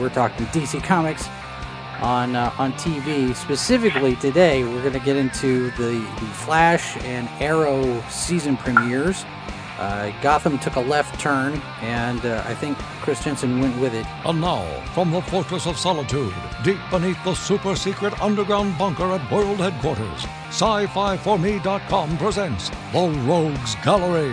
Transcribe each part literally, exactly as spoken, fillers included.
We're talking D C Comics on uh, on T V. Specifically today, we're going to get into the, the Flash and Arrow season premieres. Uh, Gotham took a left turn, and uh, I think Chris Jensen went with it. And now, from the Fortress of Solitude, deep beneath the super-secret underground bunker at World Headquarters, sci fi for me dot com presents The Rogues Gallery.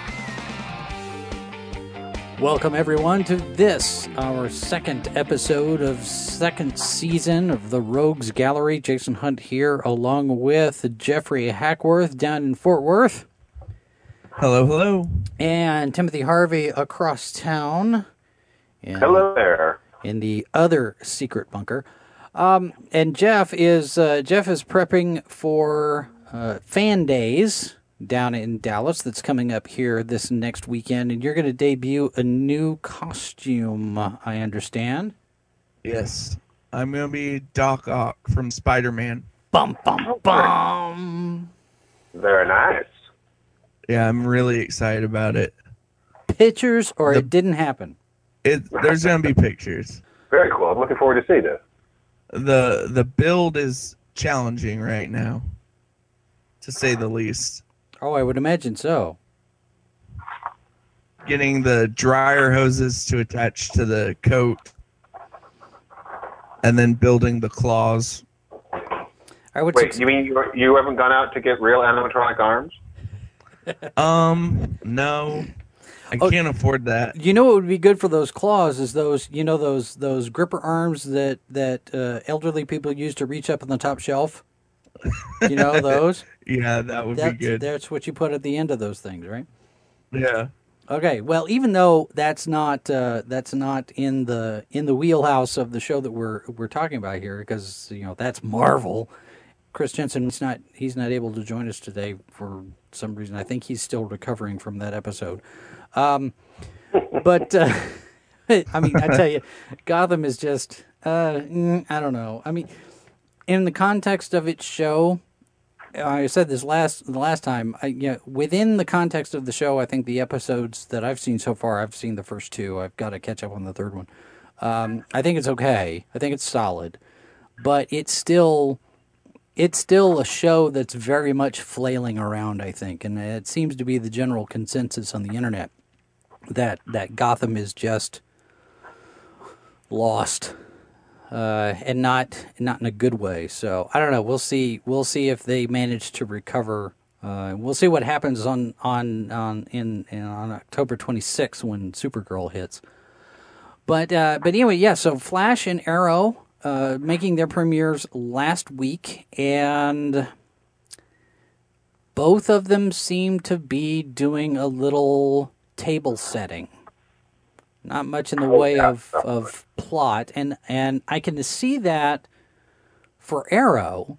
Welcome, everyone, to this, our second episode of second season of The Rogues Gallery. Jason Hunt here, along with Jeffrey Hackworth down in Fort Worth. Hello, hello. And Timothy Harvey across town. In, Hello there. In the other secret bunker. Um, and Jeff is uh, Jeff is prepping for uh, Fan Days down in Dallas that's coming up here this next weekend. And you're going to debut a new costume, I understand. Yes. I'm going to be Doc Ock from Spider-Man. Bum, bum, bum. Very nice. Yeah, I'm really excited about it. Pictures or The- it didn't happen? It There's going to be pictures. Very cool. I'm looking forward to seeing this. The The build is challenging right now, to say the least. Oh, I would imagine so. Getting the dryer hoses to attach to the coat, and then building the claws. I would Wait, suc- you mean you, you haven't gone out to get real animatronic arms? Um, no. I Oh, can't afford that. You know what would be good for those claws is those, you know, those those gripper arms that that uh, elderly people use to reach up on the top shelf. You know those. Yeah, that would That's, be good. that's what you put at the end of those things, right? Yeah. Okay. Well, even though that's not uh, that's not in the in the wheelhouse of the show that we're we're talking about here, because you know that's Marvel. Chris Jensen's not he's not able to join us today for some reason. I think he's still recovering from that episode. Um, but uh, I mean, I tell you, Gotham is just uh, mm, I don't know. I mean, in the context of its show, I said this last the last time. I, you know, within the context of the show, I think the episodes that I've seen so far, I've seen the first two. I've got to catch up on the third one. Um, I think it's okay. I think it's solid, but it's still. It's still a show that's very much flailing around, I think, and it seems to be the general consensus on the internet that that Gotham is just lost, uh, and not not in a good way. So I don't know. We'll see. We'll see if they manage to recover. Uh, we'll see what happens on on on in, in on October twenty-sixth when Supergirl hits. But uh, but anyway, yeah. So Flash and Arrow. Uh, making their premieres last week, and both of them seem to be doing a little table setting. Not much in the way of, of plot, and, and I can see that for Arrow,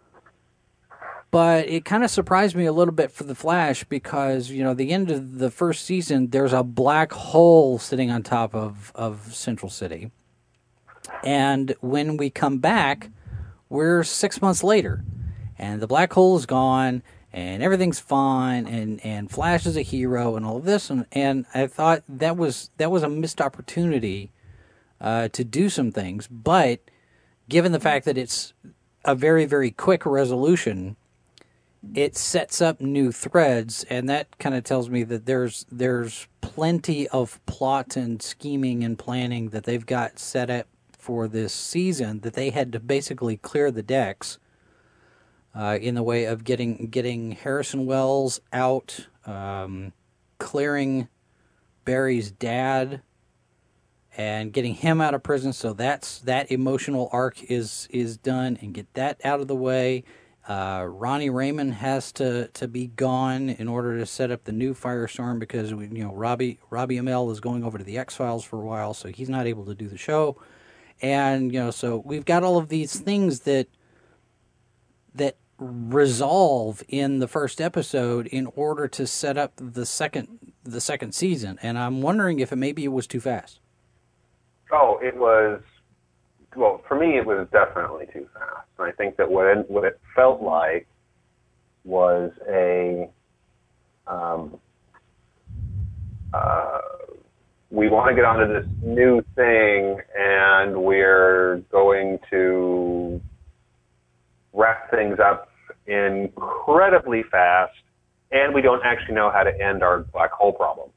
but it kind of surprised me a little bit for The Flash because, you know, the end of the first season, there's a black hole sitting on top of, of Central City. And when we come back, we're six months later, and the black hole is gone, and everything's fine, and, and Flash is a hero, and all of this, and, and I thought that was that was a missed opportunity uh, to do some things. But given the fact that it's a very very quick resolution, it sets up new threads, and that kind of tells me that there's there's plenty of plot and scheming and planning that they've got set up for this season that they had to basically clear the decks uh, in the way of getting getting Harrison Wells out, um, clearing Barry's dad, and getting him out of prison. So that's that emotional arc is is done, and get that out of the way. Uh, Ronnie Raymond has to, to be gone in order to set up the new Firestorm because we, you know Robbie Robbie Amell is going over to the X-Files for a while, so he's not able to do the show. And, you know, so we've got all of these things that that resolve in the first episode in order to set up the second the second season. And I'm wondering if it maybe it was too fast. Oh, it was, well, for me, it was definitely too fast. And I think that what it, what it felt like was a, um, uh, we want to get onto this new thing, and and we're going to wrap things up incredibly fast, and we don't actually know how to end our black hole problem.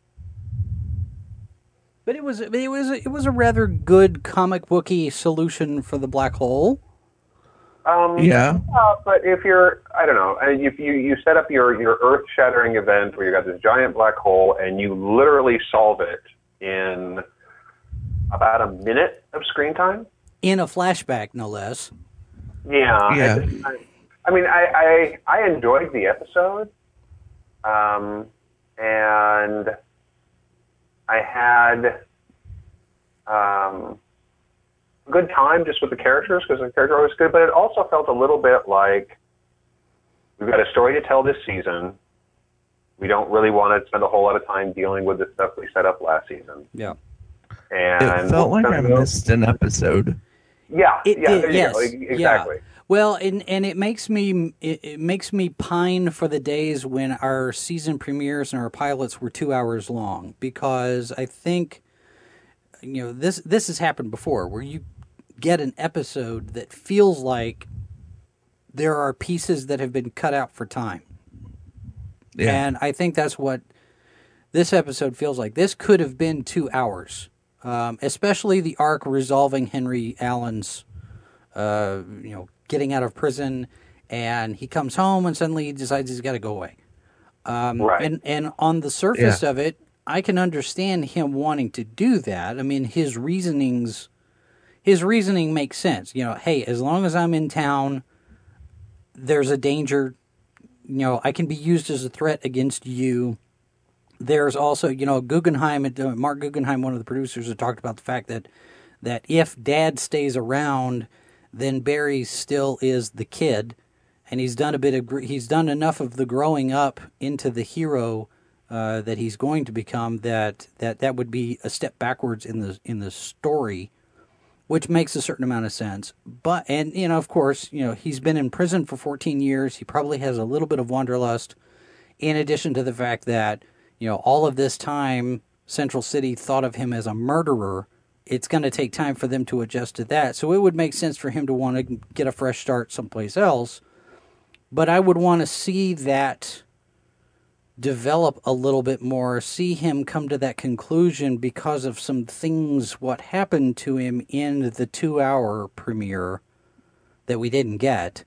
But it was it was it was a rather good comic booky solution for the black hole. Um, Yeah. Uh, but if you're, I don't know, if you, you set up your, your earth-shattering event where you got this giant black hole and you literally solve it in about a minute of screen time. In a flashback, no less. Yeah. Yeah. I, just, I, I mean, I, I, I enjoyed the episode. Um, and I had um, a good time just with the characters because the character was good, but it also felt a little bit like we've got a story to tell this season. We don't really want to spend a whole lot of time dealing with the stuff we set up last season. Yeah. And It felt like I go, missed an episode. Yeah, It yeah, did, there you yes, go. Exactly. Yeah. Well, and and it makes me it, it makes me pine for the days when our season premieres and our pilots were two hours long, because I think, you know, this this has happened before where you get an episode that feels like there are pieces that have been cut out for time. Yeah. And I think that's what this episode feels like. This could have been two hours, um, especially the arc resolving Henry Allen's, uh, you know, getting out of prison, and he comes home and suddenly he decides he's got to go away. Um, Right. And and on the surface Yeah. of it, I can understand him wanting to do that. I mean, his reasonings, his reasoning makes sense. You know, hey, as long as I'm in town, there's a danger. You know, I can be used as a threat against you. There's also, you know, Guggenheim, uh, Mark Guggenheim, one of the producers, had talked about the fact that that if Dad stays around, then Barry still is the kid, and he's done a bit of gr- he's done enough of the growing up into the hero uh, that he's going to become that that that would be a step backwards in the in the story, which makes a certain amount of sense. But, and, you know, of course, you know, he's been in prison for fourteen years. He probably has a little bit of wanderlust, in addition to the fact that, you know, all of this time, Central City thought of him as a murderer. It's going to take time for them to adjust to that. So it would make sense for him to want to get a fresh start someplace else. But I would want to see that develop a little bit more, see him come to that conclusion because of some things, what happened to him in the two-hour premiere that we didn't get,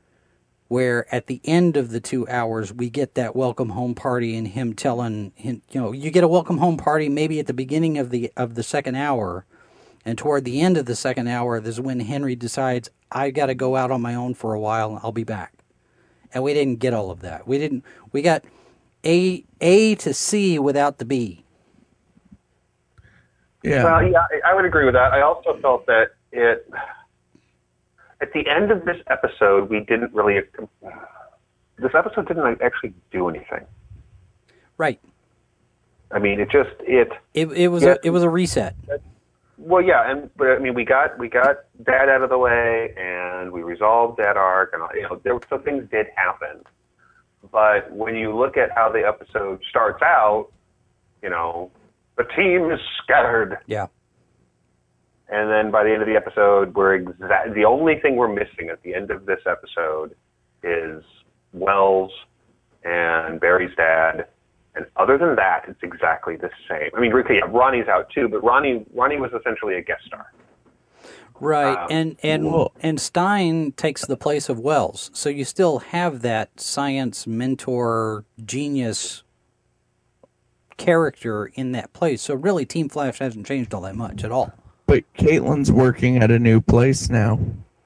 where at the end of the two hours, we get that welcome home party and him telling him, you know, you get a welcome home party maybe at the beginning of the of the second hour, and toward the end of the second hour, this is when Henry decides, I got to go out on my own for a while and I'll be back. And we didn't get all of that. We didn't, we got A A to C without the B. Yeah. Well, yeah, I I would agree with that. I also felt that it, at the end of this episode, we didn't really, this episode didn't actually do anything. Right. I mean, it just, it, It it was Yeah. a it was a reset. well, yeah, and, but I mean, we got, we got Dad out of the way, and we resolved that arc, and, you know, there, so things did happen. But when you look at how the episode starts out, you know, the team is scattered. Yeah. And then by the end of the episode, we're exa- the only thing we're missing at the end of this episode is Wells and Barry's dad. And other than that, it's exactly the same. I mean, yeah, Ronnie's out too, but Ronnie Ronnie was essentially a guest star. Right, Um, and and well- and Stein takes the place of Wells, so you still have that science mentor genius character in that place. So really, Team Flash hasn't changed all that much at all. But Caitlin's working at a new place now.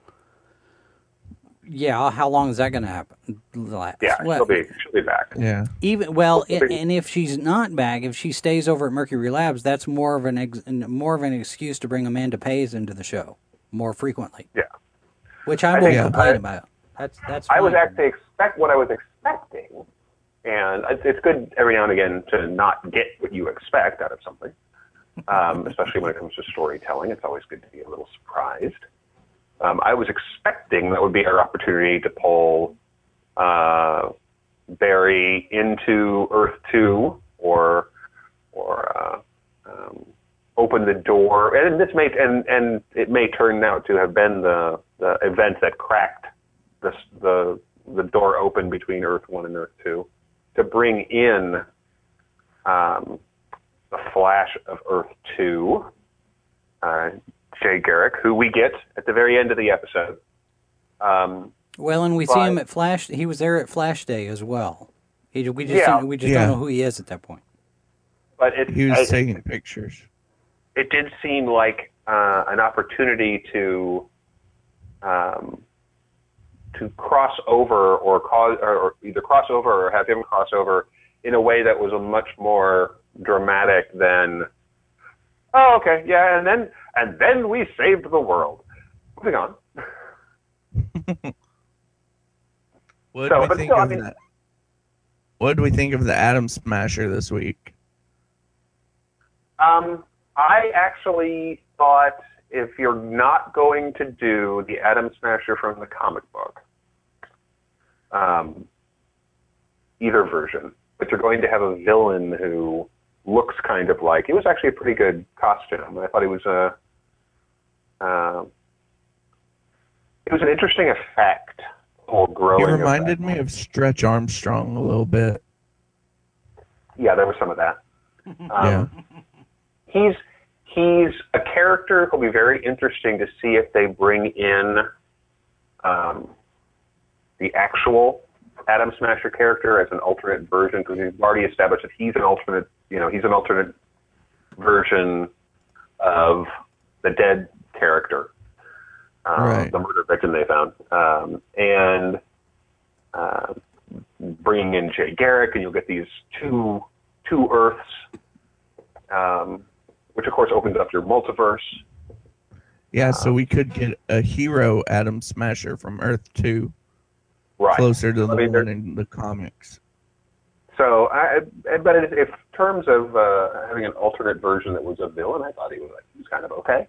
Yeah, how long is that going to happen? Last? Yeah, Well, she'll be she'll be back. Yeah. even well, Well, and, and if she's not back, if she stays over at Mercury Labs, that's more of an ex, more of an excuse to bring Amanda Pays into the show more frequently. Yeah. Which I I won't think- complain I- about. That's that's. I was fine. actually expect what I was expecting, and it's, it's good every now and again to not get what you expect out of something, um, especially when it comes to storytelling. It's always good to be a little surprised. Um, I was expecting that would be our opportunity to pull uh, Barry into Earth Two, or or uh, um, opened the door, and this may and and it may turn out to have been the the event that cracked the the the door open between Earth One and Earth Two, to bring in um, the Flash of Earth Two, uh, Jay Garrick, who we get at the very end of the episode. Um, well, and we but, see him at Flash. He was there at Flash Day as well. He, we just yeah, don't, we just yeah. don't know who he is at that point. But it, He was I, taking pictures. It did seem like uh, an opportunity to um, to cross over or cause or either cross over or have him cross over in a way that was a much more dramatic than, oh, okay, yeah, and then and then we saved the world. Moving on. What So, do we but think still, I of mean- that? What do we think of the Atom Smasher this week? Um, I actually thought if you're not going to do the Atom Smasher from the comic book, um, either version, but you're going to have a villain who looks kind of like, it was actually a pretty good costume. I thought it was a, uh, it was an interesting effect or growing. He reminded effect. me of Stretch Armstrong a little bit. Yeah, there was some of that. Um, Yeah. He's he's a character who'll be very interesting to see if they bring in um, the actual Atom Smasher character as an alternate version, because we've already established that he's an alternate, you know, he's an alternate version of the dead character, uh, Right. the murder victim they found, um, and uh, bringing in Jay Garrick, and you'll get these two two Earths. Um, which of course opens up your multiverse. Yeah, so we could get a hero Atom Smasher from Earth two, Right. closer to the I mean, one there- in the comics. So, I, I- but in if terms of uh, having an alternate version that was a villain, I thought he was, like, he was kind of okay.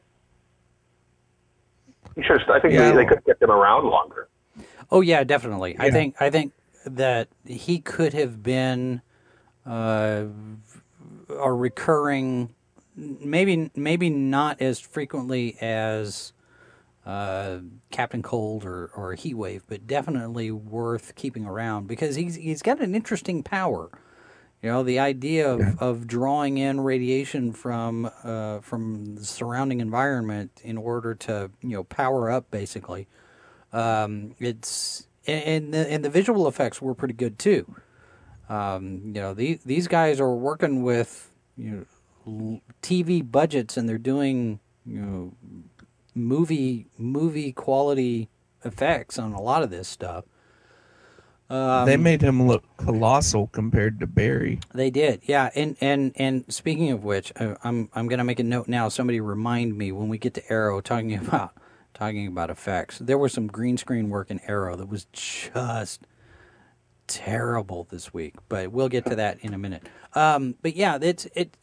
You should. I think Yeah. they, they could have kept him around longer. Oh yeah, definitely. I Yeah. think I think that he could have been uh, a recurring, maybe maybe not as frequently as uh, Captain Cold or or Heatwave, but definitely worth keeping around because he's he's got an interesting power. You know, the idea of, Yeah. of drawing in radiation from uh, from the surrounding environment in order to you know power up, basically. Um, it's and the, and the visual effects were pretty good too. Um, you know, these these guys are working with you know T V budgets, and they're doing you know movie movie quality effects on a lot of this stuff. Um, They made him look colossal compared to Barry. They did, yeah. And and and speaking of which, I, I'm I'm gonna make a note now. Somebody remind me when we get to Arrow talking about talking about effects. There was some green screen work in Arrow that was just terrible this week, but we'll get to that in a minute. Um, but yeah, it's it.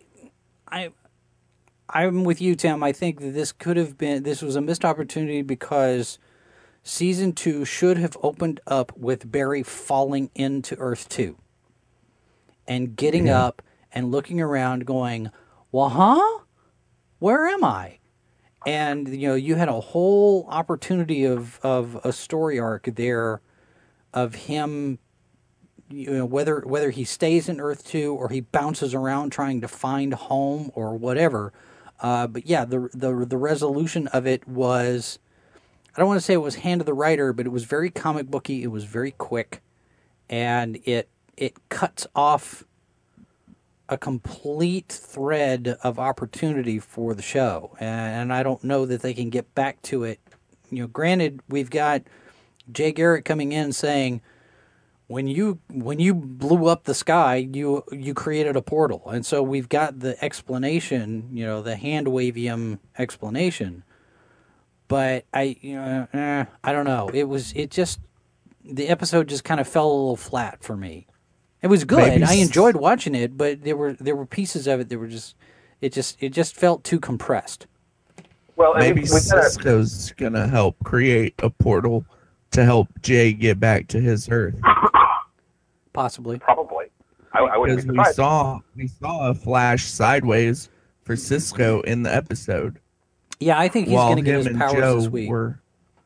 I I'm with you, Tim. I think that this could have been this was a missed opportunity because season two should have opened up with Barry falling into Earth two and getting Yeah. up and looking around going, well, huh? Where am I? And, you know, you had a whole opportunity of, of a story arc there of him, you know, whether whether he stays in Earth two or he bounces around trying to find home or whatever. Uh, but yeah, the, the the resolution of it was, I don't want to say it was hand of the writer, but it was very comic booky. It was very quick, and it it cuts off a complete thread of opportunity for the show. And I don't know that they can get back to it. You know, granted, we've got Jay Garrick coming in saying, when you when you blew up the sky, you you created a portal, and so we've got the explanation. You know, the hand wavium explanation. But I, you know, eh, I don't know. It was, it just, the episode just kind of fell a little flat for me. It was good. Maybe I s- enjoyed watching it, but there were there were pieces of it that were just, it just it just felt too compressed. Well, I mean, Maybe we gotta- Cisco's gonna help create a portal to help Jay get back to his Earth. Possibly. probably. I, I wouldn't Because be we surprised. saw we saw a flash sideways for Cisco in the episode. Yeah, I think he's while going to get him his and powers Joe this week. Were,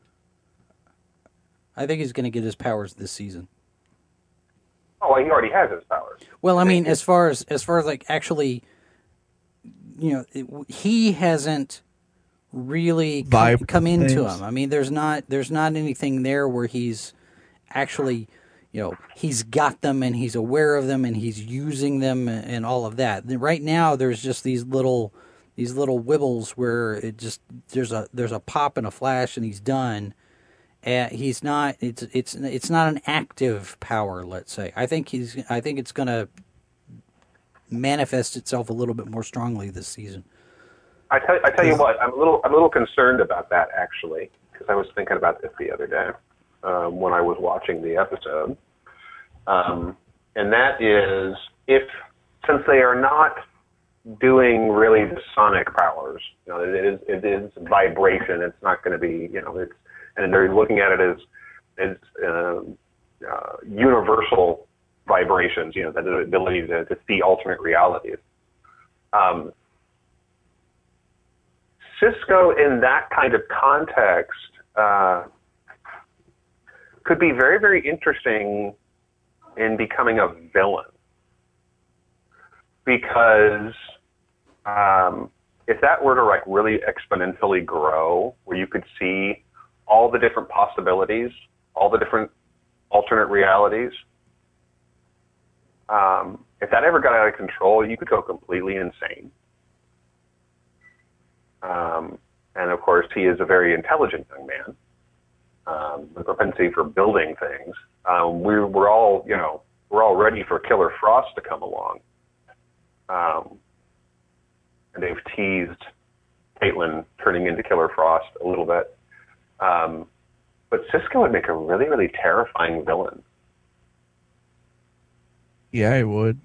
I think he's going to get his powers this season. Oh, well, he already has his powers. Well, I mean, as far as as far as like actually, you know, it, he hasn't really come, come into him. I mean, there's not there's not anything there where he's actually, you know, he's got them and he's aware of them and he's using them and, and all of that. Right now, there's just these little these little wibbles where it just there's a there's a pop and a flash and he's done. Uh, he's not. It's it's it's not an active power. Let's say. I think he's. I think it's going to manifest itself a little bit more strongly this season. I tell, I tell you what, I'm a little I'm a little concerned about that actually, because I was thinking about this the other day um, when I was watching the episode, um, and that is if since they are not doing really the sonic powers, you know, it is it is vibration. It's not going to be, you know, it's. And they're looking at it as as uh, uh, universal vibrations, you know, that the ability to, to see alternate realities. Um, Cisco, in that kind of context, uh, could be very, very interesting in becoming a villain, because um, if that were to like really exponentially grow, where you could see all the different possibilities, all the different alternate realities. Um, if that ever got out of control, you could go completely insane. Um, and of course, he is a very intelligent young man, um, with propensity for building things. Um, we're, we're all, you know, we're all ready for Killer Frost to come along. Um, and they've teased Caitlin turning into Killer Frost a little bit. Um, but Cisco would make a really, really terrifying villain. Yeah, I would.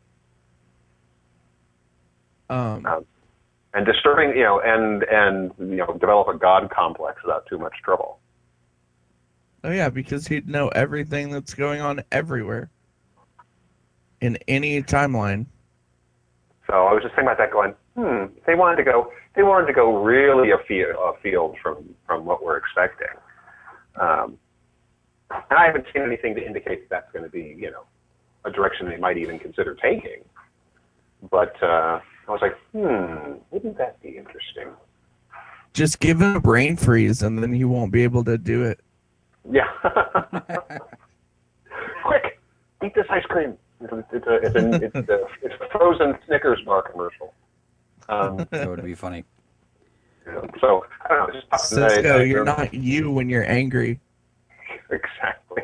Um, um, and disturbing, you know, and and you know, develop a god complex without too much trouble. Oh yeah, because he'd know everything that's going on everywhere in any timeline. So I was just thinking about that, going, hmm, they wanted to go. They wanted to go really afield, afield from, from what we're expecting. Um, and I haven't seen anything to indicate that that's going to be, you know, a direction they might even consider taking. But uh, I was like, hmm, wouldn't that be interesting? Just give him a brain freeze, and then he won't be able to do it. Yeah. Quick, eat this ice cream. It's a, it's a, it's a, it's a, it's a frozen Snickers bar commercial. Um, that would be funny. So, I don't know. Just pop Cisco, you're not you when you're angry. Exactly.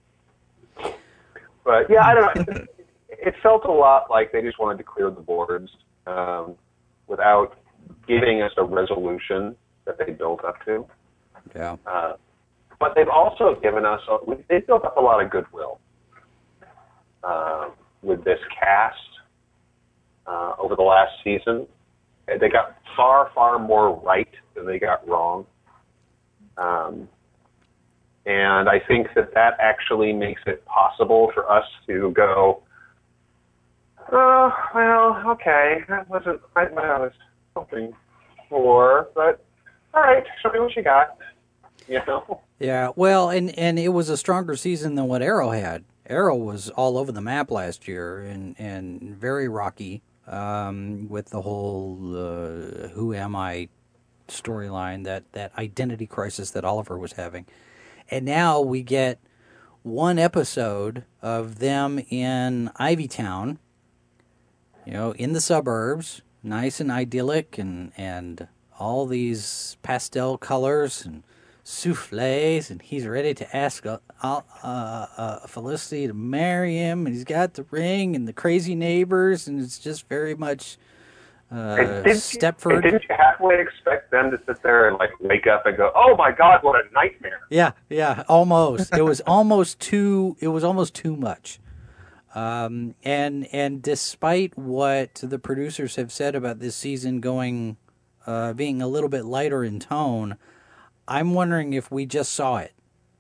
But, yeah, I don't know. It, it felt a lot like they just wanted to clear the boards um, without giving us a resolution that they built up to. Yeah. Uh, but they've also given us, a, they've built up a lot of goodwill uh, with this cast uh, over the last season. They got far, far more right than they got wrong. Um, and I think that that actually makes it possible for us to go, oh, well, okay, that wasn't quite what I was hoping for, but all right, show me what you got, you know? Yeah, well, and, and it was a stronger season than what Arrow had. Arrow was all over the map last year and, and very rocky. Um, with the whole uh, "Who am I" storyline, that, that identity crisis that Oliver was having, and now we get one episode of them in Ivytown, you know, in the suburbs, nice and idyllic, and and all these pastel colors and souffles, and he's ready to ask uh, uh, uh, Felicity to marry him, and he's got the ring and the crazy neighbors, and it's just very much uh, did Stepford. You, didn't you halfway expect them to sit there and like wake up and go, "Oh my God, what a nightmare"? Yeah, yeah, almost. It was almost too. It was almost too much. Um, and and despite what the producers have said about this season going, uh, being a little bit lighter in tone, I'm wondering if we just saw it.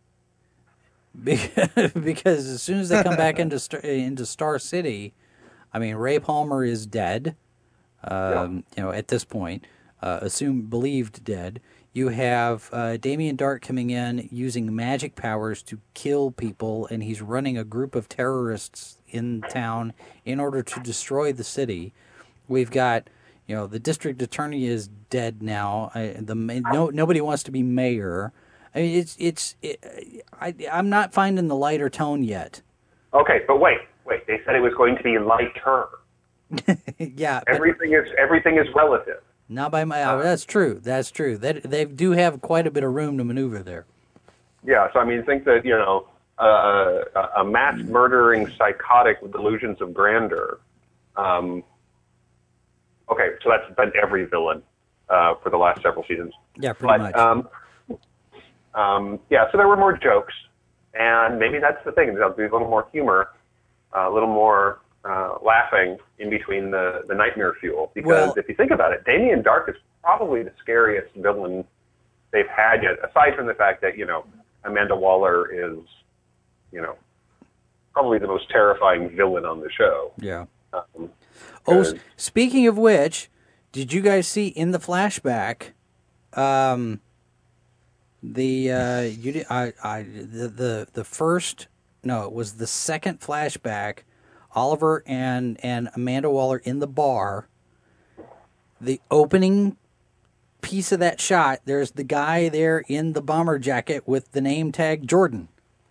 Because as soon as they come back into Star, into Star City, I mean, Ray Palmer is dead. Um, you know, at this point, uh, assumed believed dead. You have uh, Damien Dark coming in using magic powers to kill people, and he's running a group of terrorists in town in order to destroy the city. We've got, you know, the district attorney is dead now. I, the no nobody wants to be mayor. I mean, it's it's. It, I I'm not finding the lighter tone yet. Okay, but wait, wait. They said it was going to be lighter. Yeah, everything is everything is relative. Not by my. Uh, that's true. That's true. That they do have quite a bit of room to maneuver there. Yeah. So I mean, think that you know uh, a, a mass murdering psychotic with delusions of grandeur. Um, okay, so that's been every villain uh, for the last several seasons. Yeah, pretty but, much. Um, um, yeah. So there were more jokes, and maybe that's the thing. There'll be a little more humor, uh, a little more. Uh, laughing in between the, the nightmare fuel. Because well, if you think about it, Damien Dark is probably the scariest villain they've had yet, aside from the fact that, you know, Amanda Waller is, you know, probably the most terrifying villain on the show. Yeah. Um, oh, speaking of which, did you guys see in the flashback, um, the, uh, you did, I, I, the, the, the first, no, it was the second flashback, Oliver and, and Amanda Waller in the bar. The opening piece of that shot, there's the guy there in the bomber jacket with the name tag Jordan.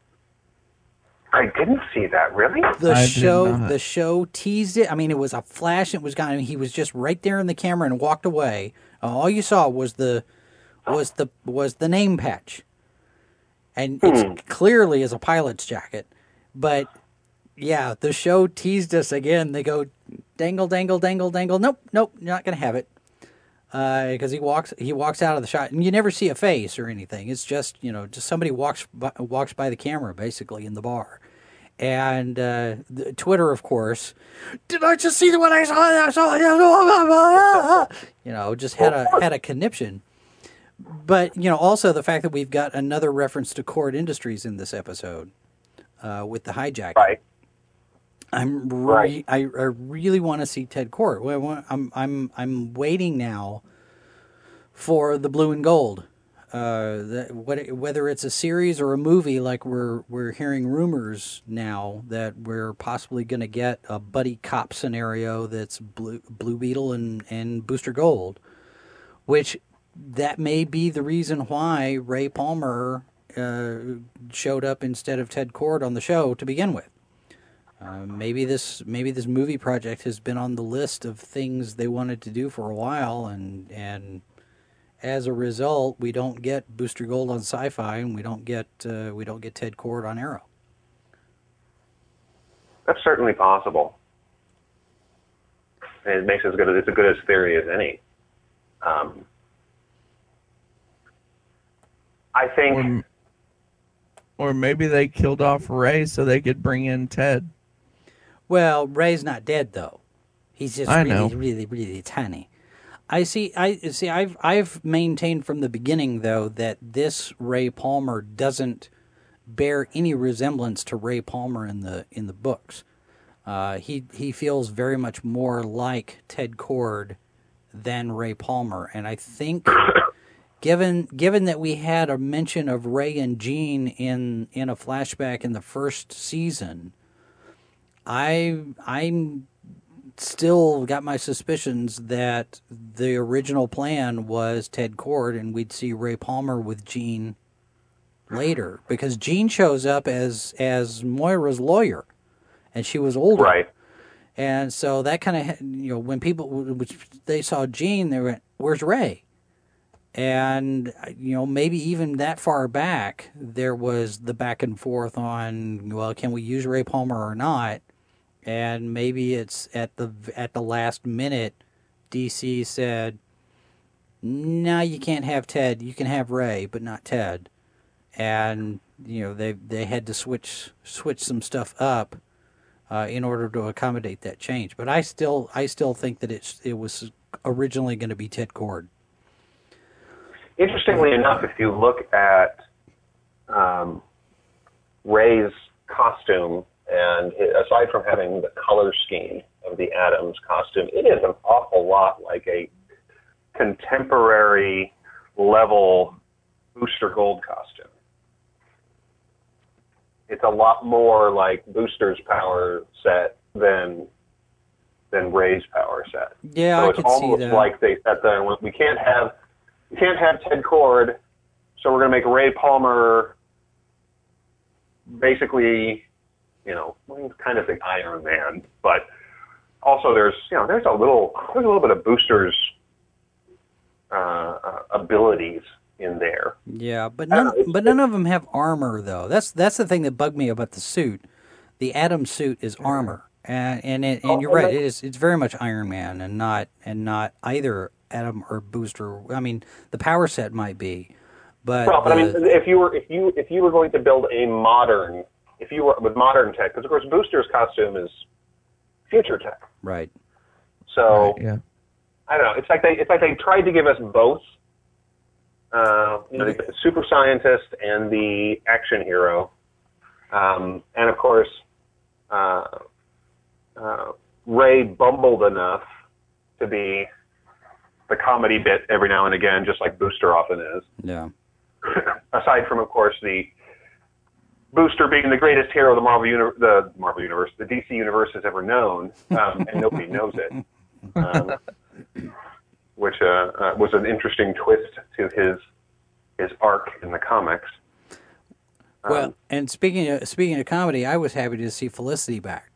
I didn't see that, really? The I show did not. the show teased it. I mean, it was a flash, it was gone. I mean, he was just right there in the camera and walked away. All you saw was the was the was the name patch. And Hmm. it's clearly is a pilot's jacket. But yeah, the show teased us again. They go, dangle, dangle, dangle, dangle. Nope, nope, you're not going to have it. Because uh, he walks he walks out of the shot. And you never see a face or anything. It's just, you know, just somebody walks by, walks by the camera, basically, in the bar. And uh, the, Twitter, of course, did I just see what I saw? I saw you know, just had a, had a conniption. But, you know, also the fact that we've got another reference to Cord Industries in this episode uh, with the hijacking. Right. I'm re- Right. I, I really want to see Ted Cord. I'm I'm I'm waiting now for the Blue and Gold. Uh, the, what, whether it's a series or a movie, like we're we're hearing rumors now that we're possibly going to get a buddy cop scenario that's Blue, Blue Beetle and, and Booster Gold, which that may be the reason why Ray Palmer uh, showed up instead of Ted Cord on the show to begin with. Uh, maybe this maybe this movie project has been on the list of things they wanted to do for a while, and and as a result, we don't get Booster Gold on Sci-Fi, and we don't get uh, we don't get Ted Cord on Arrow. That's certainly possible. And it makes it as good as it's as good as theory as any. Um, I think, Or, or maybe they killed off Ray so they could bring in Ted. Well, Ray's not dead though; he's just I really, know. really, really tiny. I see. I see. I've I've maintained from the beginning though that this Ray Palmer doesn't bear any resemblance to Ray Palmer in the in the books. Uh, he he feels very much more like Ted Cord than Ray Palmer, and I think given given that we had a mention of Ray and Jean in in a flashback in the first season, I I'm still got my suspicions that the original plan was Ted Cord, and we'd see Ray Palmer with Jean later, because Jean shows up as as Moira's lawyer, and she was older, right. and so that kind of, you know, when people which they saw Jean, they went, "Where's Ray?" And you know, maybe even that far back, there was the back and forth on, well, can we use Ray Palmer or not? And maybe it's at the at the last minute, D C said, "No, you can't have Ted. You can have Ray, but not Ted." And you know, they they had to switch switch some stuff up uh, in order to accommodate that change. But I still I still think that it's it was originally going to be Ted Cord. Interestingly enough, if you look at um, Ray's costume, and it, aside from having the color scheme of of the Adams costume, it is an awful lot like a contemporary level Booster Gold costume. It's a lot more like Booster's power set than than Ray's power set. Yeah, so I it's could see almost that. like they set there and went, we can't have we can't have Ted Kord, so we're going to make Ray Palmer basically, you know, well, he's kind of the Iron Man, but also there's you know there's a little there's a little bit of Booster's uh, uh, abilities in there. Yeah, but none, it's- but none of them have armor though. That's that's the thing that bugged me about the suit. The Atom suit is armor, and and it, and you're right. It is it's very much Iron Man, and not and not either Atom or Booster. I mean, the power set might be, but Well, but I the- mean, if you were if you if you were going to build a modern, if you were with modern tech, because of course Booster's costume is future tech. right. So Right, yeah. I don't know. It's like they it's like they tried to give us both. Uh, you know, the super scientist and the action hero, um, and of course, uh, uh, Ray bumbled enough to be the comedy bit every now and again, just like Booster often is. Yeah. Aside from, of course, the Booster being the greatest hero the Marvel uni- the Marvel universe, the D C universe has ever known, um, and nobody knows it, um, which uh, uh, was an interesting twist to his his arc in the comics. Um, Well, and speaking of, speaking of comedy, I was happy to see Felicity back.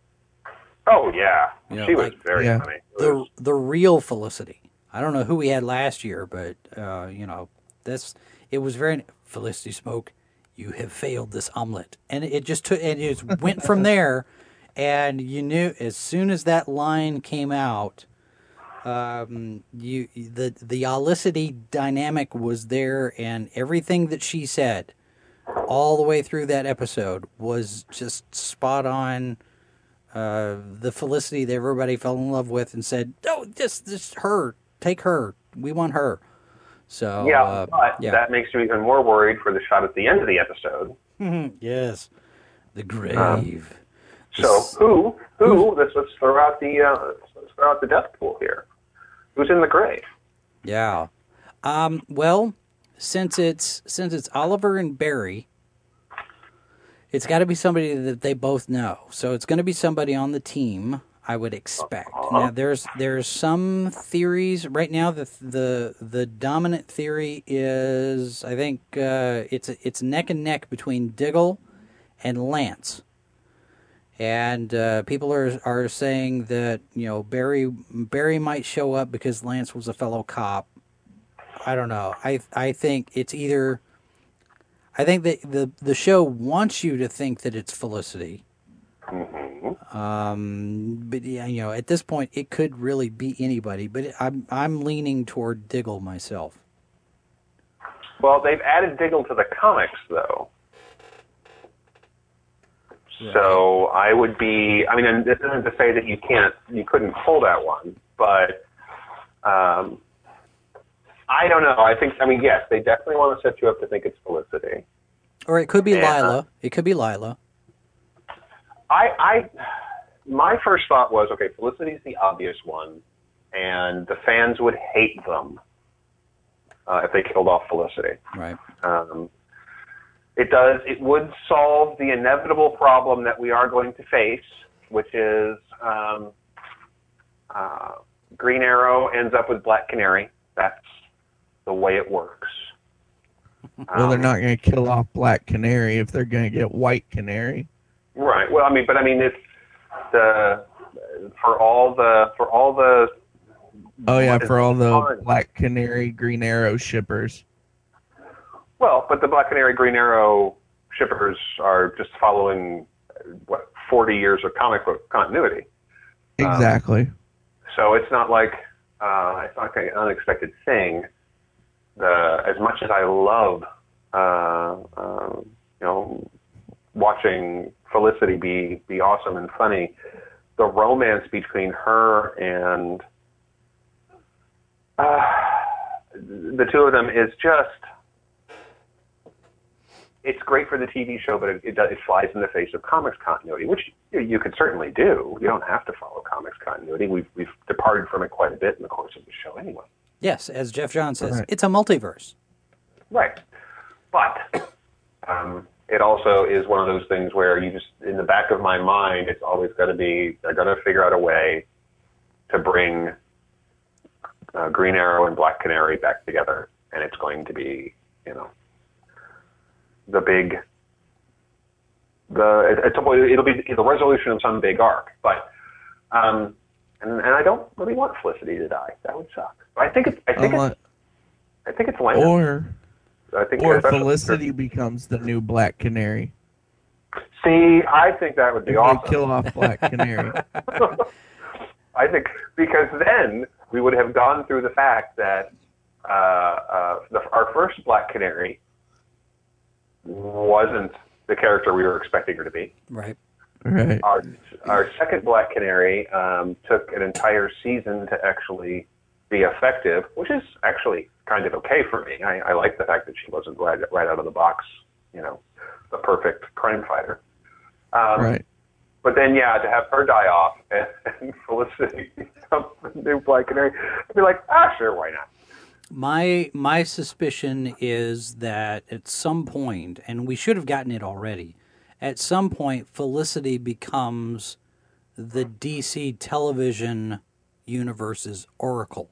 oh yeah, You know, she was like- very Yeah. funny. It The was- the real Felicity. I don't know who we had last year, but uh, you know, that's it was very Felicity Smoke. You have failed this omelet, and it just took and it just went from there. And you knew as soon as that line came out, um, you the the Olicity dynamic was there, and everything that she said all the way through that episode was just spot on. Uh, the Felicity that everybody fell in love with and said, "Oh, just just her, take her. We want her." So yeah, uh, but yeah. that makes me even more worried for the shot at the end of the episode. yes, the grave. So who who let's let's throw out the uh, let's throw out the death pool here. Who's in the grave? Yeah. Um, well, since it's since it's Oliver and Barry, it's got to be somebody that they both know. So it's going to be somebody on the team, I would expect. Now, there's there's some theories right now. The the the dominant theory is I think uh, it's it's neck and neck between Diggle and Lance. And uh, people are are saying that you know Barry Barry might show up because Lance was a fellow cop. I don't know. I I think it's either. I think that the the show wants you to think that it's Felicity. Um, but yeah, you know, at this point, it could really be anybody. But it, I'm I'm leaning toward Diggle myself. Well, they've added Diggle to the comics, though. So I would be. I mean, and this isn't to say that you can't, you couldn't pull that one, but um, I don't know. I think. I mean, yes, they definitely want to set you up to think it's Felicity. Or it could be Yeah. Lila. It could be Lila. I, I, my first thought was, okay, Felicity's the obvious one, and the fans would hate them uh, if they killed off Felicity. Right. Um, it does. It would solve the inevitable problem that we are going to face, which is um, uh, Green Arrow ends up with Black Canary. That's the way it works. Well, they're Um, not going to kill off Black Canary if they're going to get White Canary. Right. Well, I mean, but I mean, it's the for all the for all the. Oh yeah, what is for all the fun. Black Canary Green Arrow shippers. Well, but the Black Canary Green Arrow shippers are just following what forty years of comic book continuity. Exactly. So it's not like uh, it's not like an unexpected thing. The as much as I love, uh, uh, you know, watching Felicity be be awesome and funny, the romance between her and uh, the two of them is just. It's great for the T V show, but it, it, does, it flies in the face of comics continuity, which you, you could certainly do. You don't have to follow comics continuity. We've we've departed from it quite a bit in the course of the show, anyway. Yes, as Jeff Johns says, Right. it's a multiverse. Right, but um, it also is one of those things where you just, in the back of my mind, it's always going to be they're going to figure out a way to bring uh, Green Arrow and Black Canary back together, and it's going to be, you know, the big. The it's a, it'll be the resolution of some big arc, but um, and and I don't really want Felicity to die. That would suck. But I think it's I think Unless, it's I think it's Lana. or I think or especially- Felicity becomes the new Black Canary. See, I think that would be If awesome. they kill off Black Canary. I think because then we would have gone through the fact that uh, uh, the, our first Black Canary wasn't the character we were expecting her to be. Right. Right. Our our second Black Canary um, took an entire season to actually be effective, which is actually kind of okay for me. I, I like the fact that she wasn't right right out of the box, you know, the perfect crime fighter. Um, Right. But then, yeah, to have her die off and, and Felicity become the new Black Canary, I'd be like, ah, sure, why not? My my suspicion is that at some point, and we should have gotten it already, at some point Felicity becomes the D C television universe's Oracle.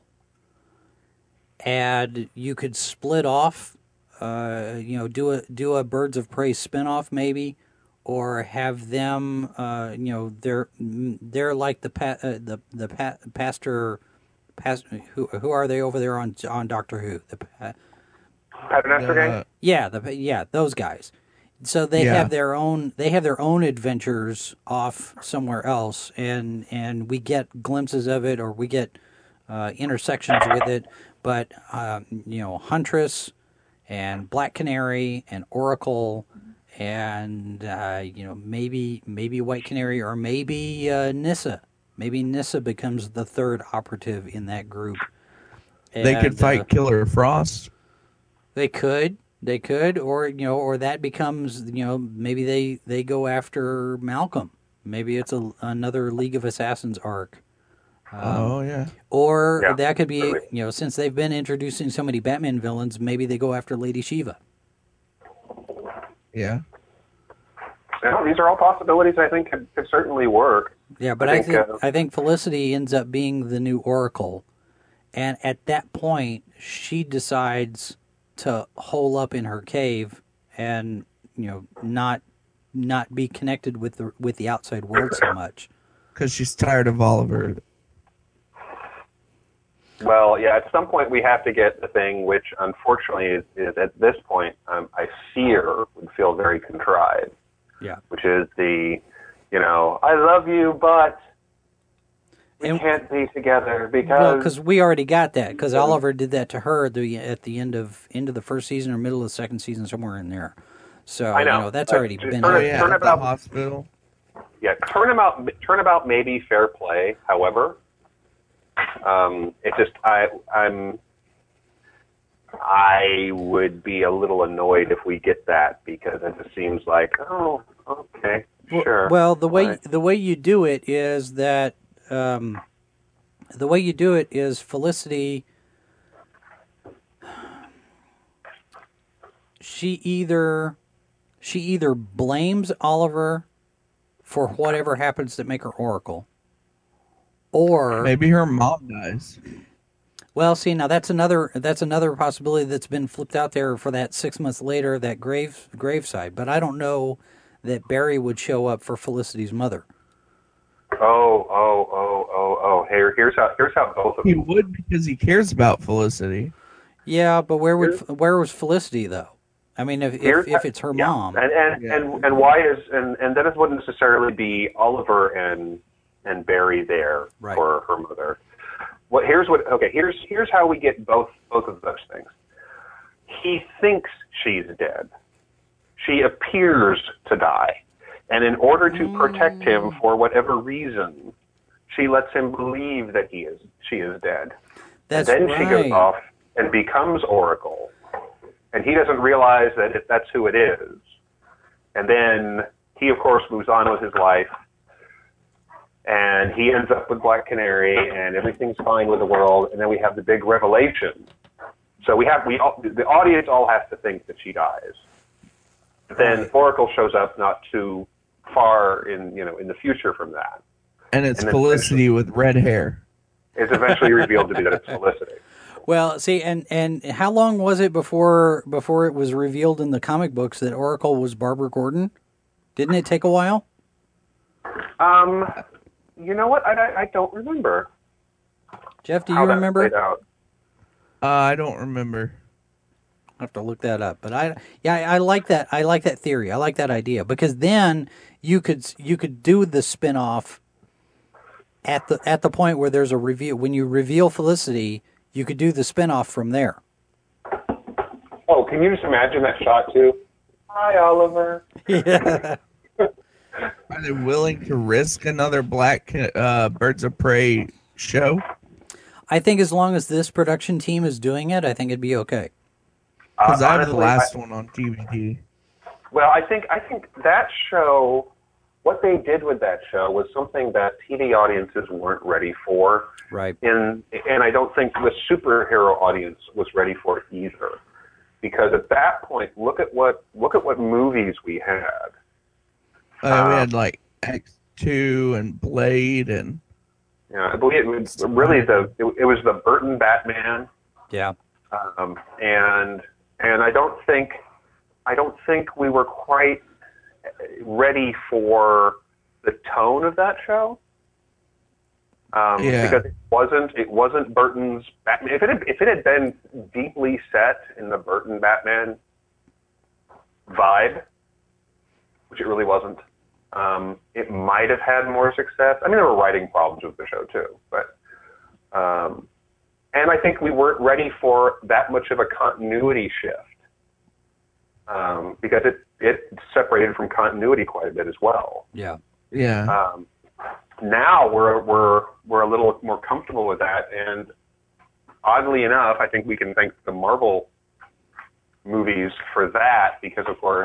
And you could split off, uh, you know, do a do a Birds of Prey spinoff maybe, or have them, uh, you know, they're they're like the pa- uh, the the pa- pastor. Past, who who are they over there on on Doctor Who? The uh, Paternoster gang? Uh, yeah, the yeah those guys. So they Yeah. have their own they have their own adventures off somewhere else, and and we get glimpses of it, or we get uh, intersections with it. But um, you know, Huntress and Black Canary and Oracle, and uh, you know, maybe maybe White Canary, or maybe uh, Nyssa. Maybe Nyssa becomes the third operative in that group. they could And, fight uh, Killer Frost. they could, they could, or you know, or that becomes, you know, maybe they they go after Malcolm. Maybe it's a, another League of Assassins arc, oh yeah. or Yeah, that could be, certainly. you know, since they've been introducing so many Batman villains, maybe they go after Lady Shiva. Yeah. You know, these are all possibilities I think could, could certainly work. Yeah, but I I think, think uh, I think Felicity ends up being the new Oracle, and at that point, she decides to hole up in her cave and, you know, not not be connected with the with the outside world so much. Because she's tired of Oliver. Well, yeah, at some point we have to get the thing which, unfortunately, is, is at this point, um, I fear would feel very contrived, Yeah. which is the, you know, I love you, but we And- can't be together Well, because... because we already got that. Because Oliver did that to her at the at the end of end of the first season or middle of the second season, somewhere in there. So I know. you know that's Uh, already just been. turn Oh it- yeah, turn at the about- hospital. Yeah, turnabout, turnabout may be fair play. However, um, it just I I'm I would be a little annoyed if we get that, because it just seems like, oh, okay, sure. Well, the way Right. the way you do it is that um, the way you do it is Felicity. She either she either blames Oliver for whatever happens that make her Oracle, or Maybe her mom dies. well, see, now that's another that's another possibility that's been flipped out there for that six months later, that grave graveside. But I don't know that Barry would show up for Felicity's mother. Oh, oh, oh, oh, oh. Here, here's how here's how both of He them. would because he cares about Felicity. Yeah, but where would Here's- where was Felicity though? I mean, if Here's if, if how- it's her yeah. mom, and and, Yeah. and and why is and and then it wouldn't necessarily be Oliver and and Barry there Right. for her mother. What here's what okay here's here's how we get both both of those things. He thinks she's dead. She appears to die, and in order to protect him for whatever reason, she lets him believe that he is she is dead. that's and then right. she goes off and becomes Oracle, and he doesn't realize that it, that's who it is. And then he, of course, moves on with his life, and and he ends up with Black Canary, and everything's fine with the world. And then we have the big revelation. So we have we all, the audience all has to think that she dies. But then Oracle shows up not too far in you know in the future from that. And it's and Felicity with red hair. It's eventually revealed to be that it's Felicity. Well, see, and, and how long was it before before it was revealed in the comic books that Oracle was Barbara Gordon? Didn't it take a while? Um, you know what? I, I, I don't remember. Jeff, do you how that remember? played out. Uh, I don't remember. I have to look that up, but I yeah I, I like that I like that theory. I like that idea because then you could you could do the spinoff at the at the point where there's a reveal when you reveal Felicity, you could do the spinoff from there. Oh, can you just imagine that shot too? Hi, Oliver. Yeah. Are they willing to risk another Black uh, Birds of Prey show? I think as long as this production team is doing it, I think it'd be okay. Because Uh, I have the honestly, last I- one on D V D. Well, I think I think that show, what they did with that show was something that T V audiences weren't ready for. Right. In and I don't think the superhero audience was ready for it either, because at that point, look at what look at what movies we had. Uh, we Um, had like X two and Blade and Yeah, I believe it was really the it, it was the Burton Batman, Yeah. um, and and I don't think I don't think we were quite ready for the tone of that show. Um, Yeah. Because it wasn't it wasn't Burton's Batman. If it had, if it had been deeply set in the Burton Batman vibe, which it really wasn't, um, it might have had more success. I mean, there were writing problems with the show too, but um, and I think we weren't ready for that much of a continuity shift um, because it it separated from continuity quite a bit as well. Yeah. yeah. Um, now we're we're we're a little more comfortable with that, and oddly enough, I think we can thank the Marvel movies for that because, of course,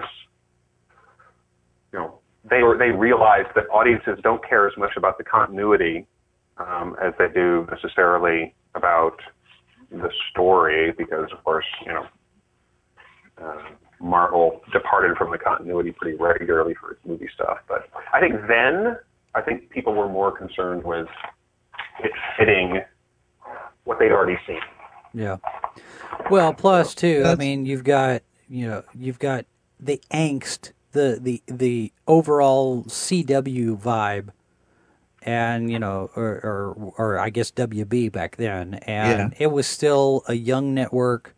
you know they were they realized that audiences don't care as much about the continuity um, as they do necessarily about the story, because, of course, you know uh, Marvel departed from the continuity pretty regularly for its movie stuff. But I think then. I think people were more concerned with it fitting what they'd already seen. Yeah. Well, plus too, I That's- mean, you've got you know you've got the angst, the the the overall C W vibe, and you know, or or, or I guess W B back then, and Yeah. it was still a young network.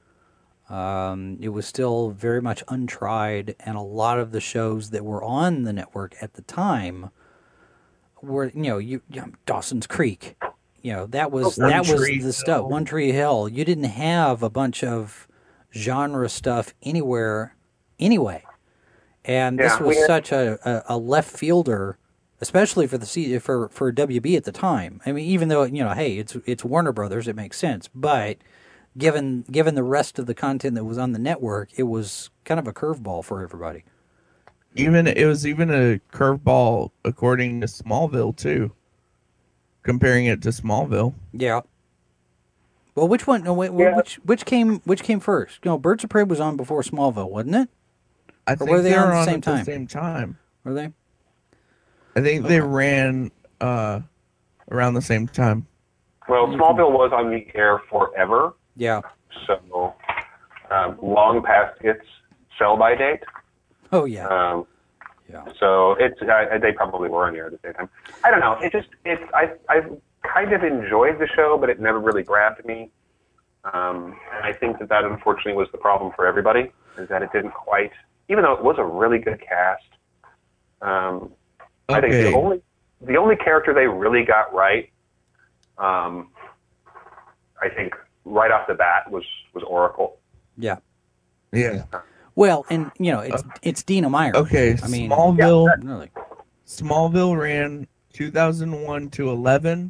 Um, it was still very much untried, and a lot of the shows that were on the network at the time were, you know, you, you know, Dawson's Creek. You know, that was One that was Tree the stuff. Hill. One Tree Hill. You didn't have a bunch of genre stuff anywhere, anyway. And this Yeah, was we had- such a, a, a left fielder, especially for the C, for for W B at the time. I mean, even though, you know, hey, it's it's Warner Brothers, it makes sense. But given given the rest of the content that was on the network, it was kind of a curveball for everybody. Even it was even a curveball according to Smallville too. Comparing it to Smallville. Yeah. Well, which one? No, wait, Yeah. which which came which came first? No, Birds of Prey was on before Smallville, wasn't it? I Or think were they they on were at the on same at time? the same time. Were they? I think they ran uh, around the same time. Well, Smallville was on the air forever, Yeah. so um, long past its sell-by date. Oh yeah. Um, Yeah. So it's I, they probably were on the air at the same time. I don't know. It just it's I I kind of enjoyed the show, but it never really grabbed me. Um, and I think that that unfortunately was the problem for everybody, is that it didn't quite. Even though it was a really good cast, um, I think Okay. the only the only character they really got right, um, I think right off the bat was was Oracle. Yeah. Yeah. Well, and you know, it's it's Dina Meyer. Okay. I mean, Smallville. really. Smallville ran two thousand one to eleven,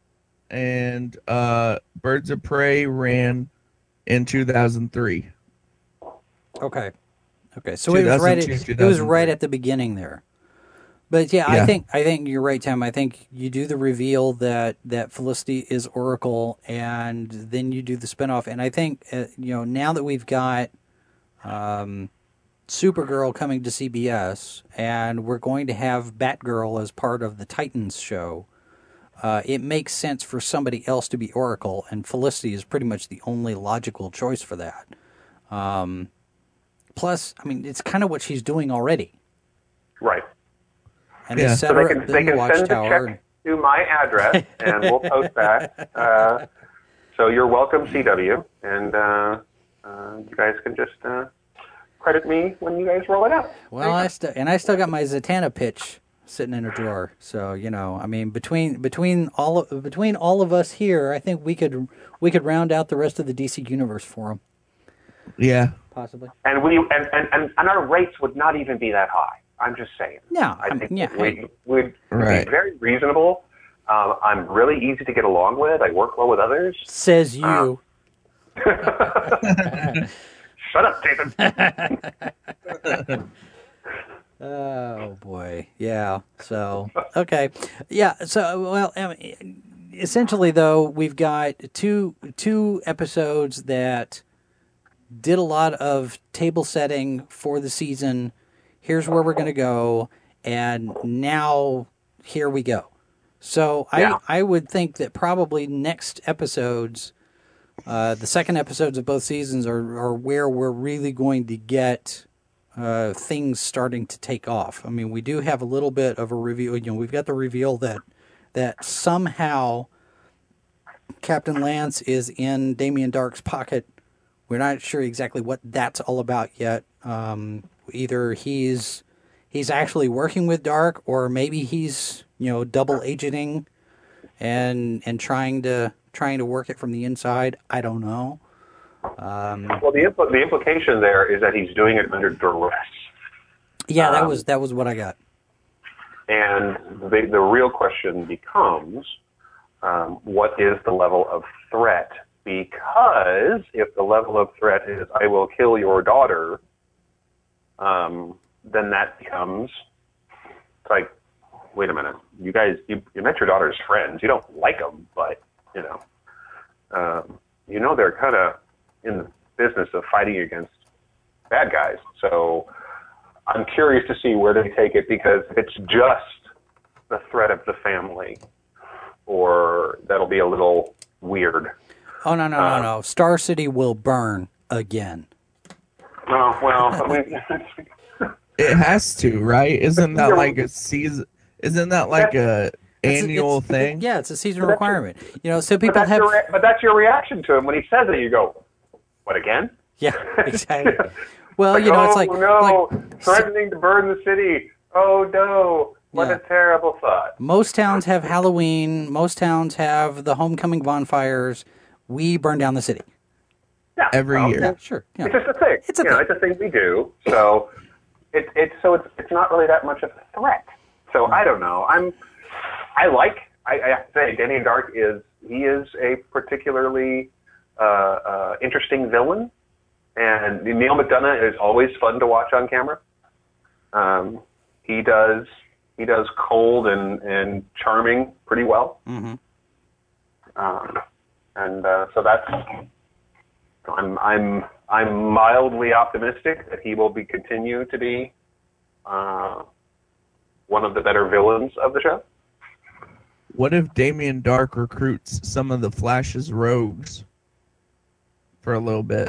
and uh, Birds of Prey ran in two thousand three. Okay. Okay. So it was right. At, two thousand two, it was right two thousand three. at the beginning there. But yeah, Yeah. I think I think you're right, Tim. I think you do the reveal that that Felicity is Oracle, and then you do the spinoff. And I think uh, you know now that we've got um, Supergirl coming to C B S, and we're going to have Batgirl as part of the Titans show. Uh, it makes sense for somebody else to be Oracle, and Felicity is pretty much the only logical choice for that. Um, plus, I mean, it's kind of what she's doing already. Right. And Yeah. they set So her they up can in they the can send the Watchtower. check to my address, and we'll post that. Uh, so you're welcome, C W, and uh, uh, you guys can just uh, credit me when you guys roll it out. Well, I still and I still got my Zatanna pitch sitting in a drawer. So you know, I mean, between between all of, between all of us here, I think we could we could round out the rest of the D C universe for them, Yeah. possibly. And we and, and, and, and our rates would not even be that high. I'm just saying. No, I I think mean, yeah, that we hey. would Right. be very reasonable. Um, I'm really easy to get along with. I work well with others. Says you. Shut up, David. Oh boy, yeah. So okay, yeah. So well, I mean, essentially though, we've got two two episodes that did a lot of table setting for the season. Here's where we're going to go, and now here we go. So Yeah. I I would think that probably next episodes, uh, the second episodes of both seasons are are where we're really going to get uh, things starting to take off. I mean, we do have a little bit of a reveal. You know, we've got the reveal that that somehow Captain Lance is in Damien Dark's pocket. We're not sure exactly what that's all about yet. Um, either he's he's actually working with Dark, or maybe he's you know double agenting and and trying to trying to work it from the inside. I don't know. Um, Well, the impl- the implication there is that he's doing it under duress. yeah, that Um, was that was what I got. And the, the real question becomes, um, what is the level of threat? Because if the level of threat is, I will kill your daughter, um, then that becomes, it's like, wait a minute, you guys, you, you met your daughter's friends. You don't like them, but, you know, um, you know they're kind of in the business of fighting against bad guys. So I'm curious to see where they take it, because if it's just the threat of the family, or that'll be a little weird. Oh no no uh, no no! Star City will burn again. Oh, well, I mean, It has to, right? Isn't that like a season? Isn't that like a It's- annual it's- thing? Yeah, it's a season But that's requirement. You know, so but, people that's have. your, re- but that's your reaction to him when he says it. You go, what, again? Yeah, exactly. Well, Like, you know, oh, it's like no, like threatening to burn the city. Oh, no. What Yeah. a terrible thought. most towns have Halloween. Most towns have the homecoming bonfires. We burn down the city. Yeah, Every well, year. Yeah, sure. Yeah. It's just a thing. It's a you know, thing. it's a thing we do. So it, it's so it's it's not really that much of a threat. So I don't know. I'm I like I, I have to say Danny Dark is he is a particularly uh, uh, interesting villain, and Neil McDonough is always fun to watch on camera. Um, he does he does cold and, and charming pretty well. Mm-hmm. Um, and uh, so that's I'm I'm I'm mildly optimistic that he will be continue to be uh, one of the better villains of the show. What if Damien Dark recruits some of the Flash's rogues for a little bit?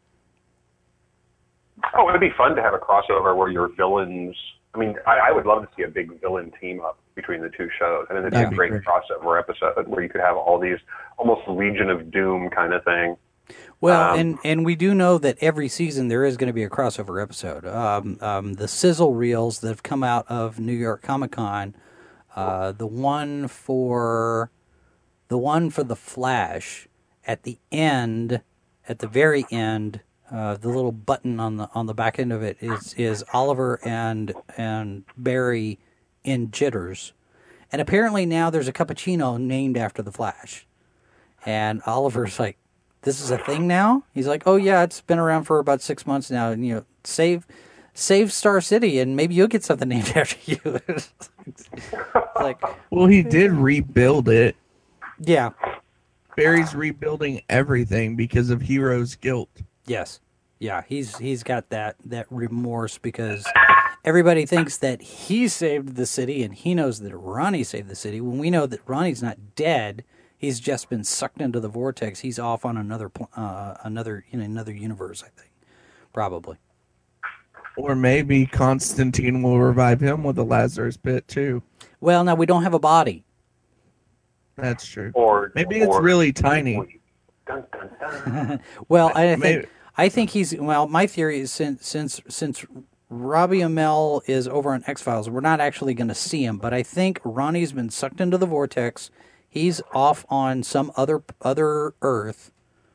Oh, it'd be fun to have a crossover where your villains. I mean, I, I would love to see a big villain team up between the two shows, and then it'd be a That'd be great, great. crossover episode where you could have all these almost Legion of Doom kind of thing. Well, Um, and, and we do know that every season there is going to be a crossover episode. Um, um, the sizzle reels that have come out of New York Comic Con, uh, the one for the one for the Flash at the end, at the very end, uh, the little button on the on the back end of it is is Oliver and and Barry in Jitters, and apparently now there's a cappuccino named after the Flash, and Oliver's like, this is a thing now? He's like, oh yeah, it's been around for about six months now. And, you know, save save Star City, and maybe you'll get something named after you. It's like, Well, he did rebuild it. yeah, Barry's rebuilding everything because of Hero's guilt. yes, yeah. He's he's got that that remorse because everybody thinks that he saved the city, and he knows that Ronnie saved the city. When we know that Ronnie's not dead, he's just been sucked into the vortex. He's off on another pl- uh, another in another universe, I think, probably. Or maybe Constantine will revive him with a Lazarus pit too. Well, now we don't have a body. That's true. Or Maybe it's or- really tiny. Dun, dun, dun. Well, I think Maybe- I think he's well. My theory is since since since Robbie Amell is over on X Files, we're not actually going to see him. But I think Ronnie's been sucked into the vortex. He's off on some other other Earth,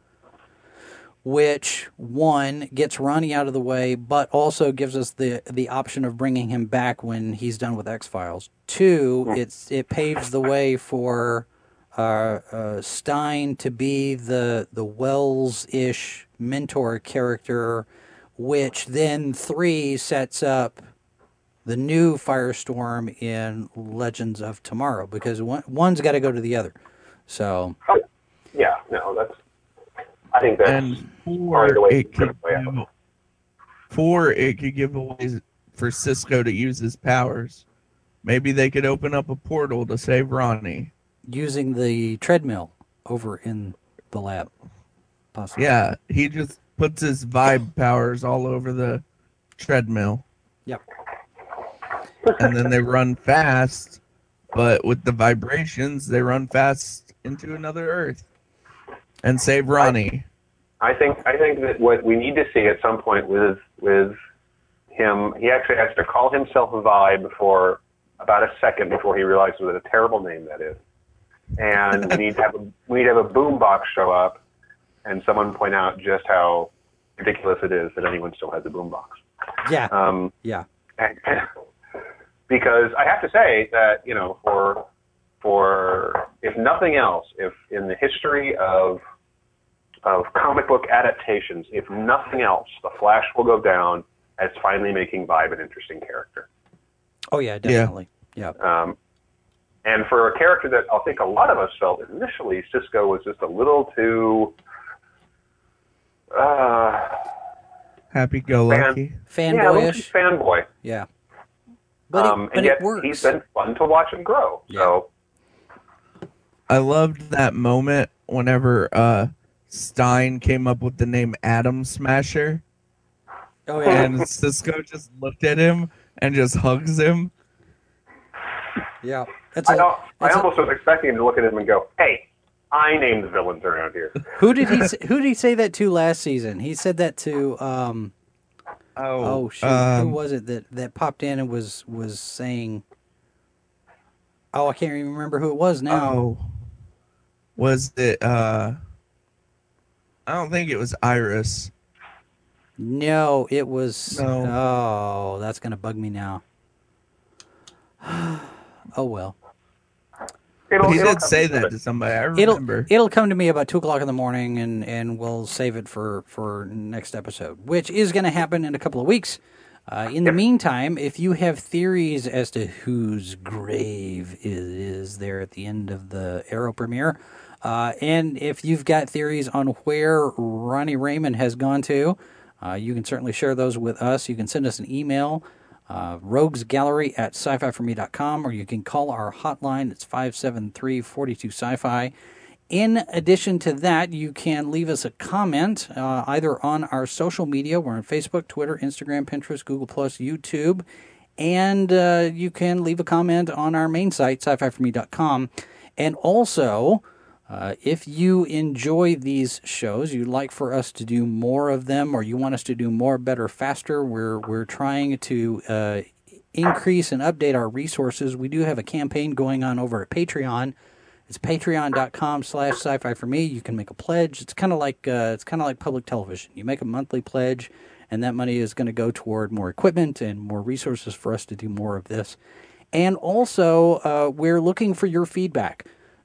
which one gets Ronnie out of the way, but also gives us the the option of bringing him back when he's done with X Files. Two, it's it paves the way for uh, uh, Stein to be the the Wells-ish mentor character, which then three sets up the new Firestorm in Legends of Tomorrow, because one, one's got to go to the other. So Oh, yeah, no, that's. I think that's And probably four, the way it to could play it. give, four, it could give a way for Cisco to use his powers. Maybe they could open up a portal to save Ronnie. using the treadmill over in the lab, possibly. Yeah, he just puts his vibe powers all over the treadmill, Yep. and then they run fast. But with the vibrations, they run fast into another Earth and save Ronnie. I think I think that what we need to see at some point with with him, he actually has to call himself Vibe for about a second before he realizes what a terrible name that is. And we need to have a we need to have a boombox show up, and someone point out just how ridiculous it is that anyone still has a boombox. Yeah. Um, Yeah. and, because I have to say that, you know, for for if nothing else, if in the history of of comic book adaptations, if nothing else, the Flash will go down as finally making Vibe an interesting character. Oh yeah, definitely. Yeah. Um, and for a character that I think a lot of us felt initially, Cisco was just a little too uh, Happy-go-lucky. yeah, a little too Fanboyish. fanboy. Yeah. But, um, it, but and yet it works. he's been fun to watch him grow. So I loved that moment whenever uh, Stein came up with the name Atom Smasher, Oh yeah. and Cisco just looked at him and just hugs him. Yeah. That's I, a, al- I that's a- almost was expecting him to look at him and go, "Hey, I named the villains around here." who did he say, who did he say that to last season? He said that to um Oh, oh shoot, who um, was it that, that popped in and was was saying Oh, I can't even remember who it was now. Oh, was it? Uh, I don't think it was Iris. No, it was No. Oh, that's going to bug me now. Oh well. It'll, But he it'll did come say to that it. to somebody. I It'll remember. it'll come to me about two o'clock in the morning, and, and we'll save it for, for next episode, which is going to happen in a couple of weeks. Uh, in the meantime, if you have theories as to whose grave it is there at the end of the Arrow premiere, uh, and if you've got theories on where Ronnie Raymond has gone to, uh, you can certainly share those with us. You can send us an email, uh, roguesgallery at sci fi for me dot com, or you can call our hotline. It's five seven three, four two sci fi. In addition to that, you can leave us a comment uh, either on our social media. We're on Facebook, Twitter, Instagram, Pinterest, Google Plus, YouTube. And uh, you can leave a comment on our main site, sci fi for me dot com. And also, uh, if you enjoy these shows, you'd like for us to do more of them, or you want us to do more, better, faster, we're, we're trying to uh, increase and update our resources. We do have a campaign going on over at Patreon. It's patreon.com slash sci-fi for me. You can make a pledge. It's kind of like uh, it's kind of like public television. You make a monthly pledge, and that money is going to go toward more equipment and more resources for us to do more of this. And also, uh, we're looking for your feedback.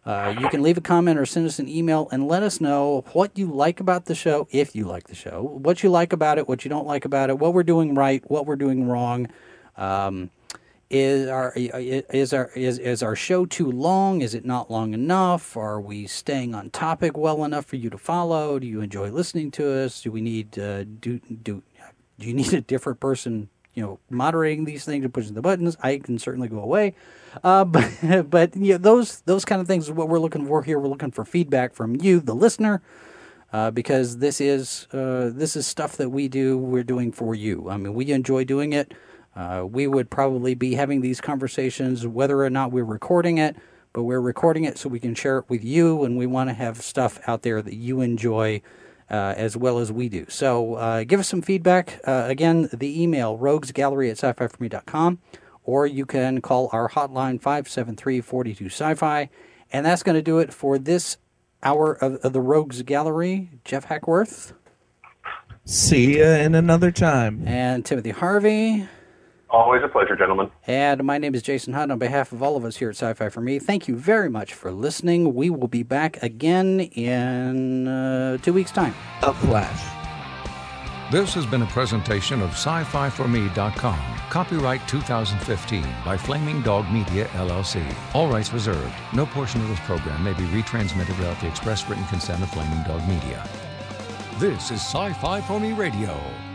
Uh, you can leave a comment or send us an email and let us know what you like about the show, if you like the show, what you like about it, what you don't like about it, what we're doing right, what we're doing wrong. Um, is our is our is is our show too long? Is it not long enough? Are we staying on topic well enough for you to follow? Do you enjoy listening to us? Do we need uh, do do do you need a different person, you know, moderating these things and pushing the buttons? I can certainly go away. Uh, but but you know, those those kind of things is what we're looking for here. We're looking for feedback from you, the listener, uh, because this is uh, this is stuff that we do. We're doing for you. I mean, we enjoy doing it. Uh, we would probably be having these conversations whether or not we're recording it, but we're recording it so we can share it with you, and we want to have stuff out there that you enjoy uh, as well as we do. So uh, give us some feedback. Uh, again, the email, roguesgallery at sci fi for me dot com, or you can call our hotline five seven three, four two sci-fi, and that's going to do it for this hour of, of the Rogues Gallery. Jeff Hackworth. See ya in another time. And Timothy Harvey. Always a pleasure, gentlemen. And my name is Jason Hunt. On behalf of all of us here at Sci-Fi For Me, thank you very much for listening. We will be back again in uh, two weeks' time. A flash. This has been a presentation of sci fi for me dot com. Copyright two thousand fifteen by Flaming Dog Media, L L C. All rights reserved. No portion of this program may be retransmitted without the express written consent of Flaming Dog Media. This is Sci-Fi For Me Radio.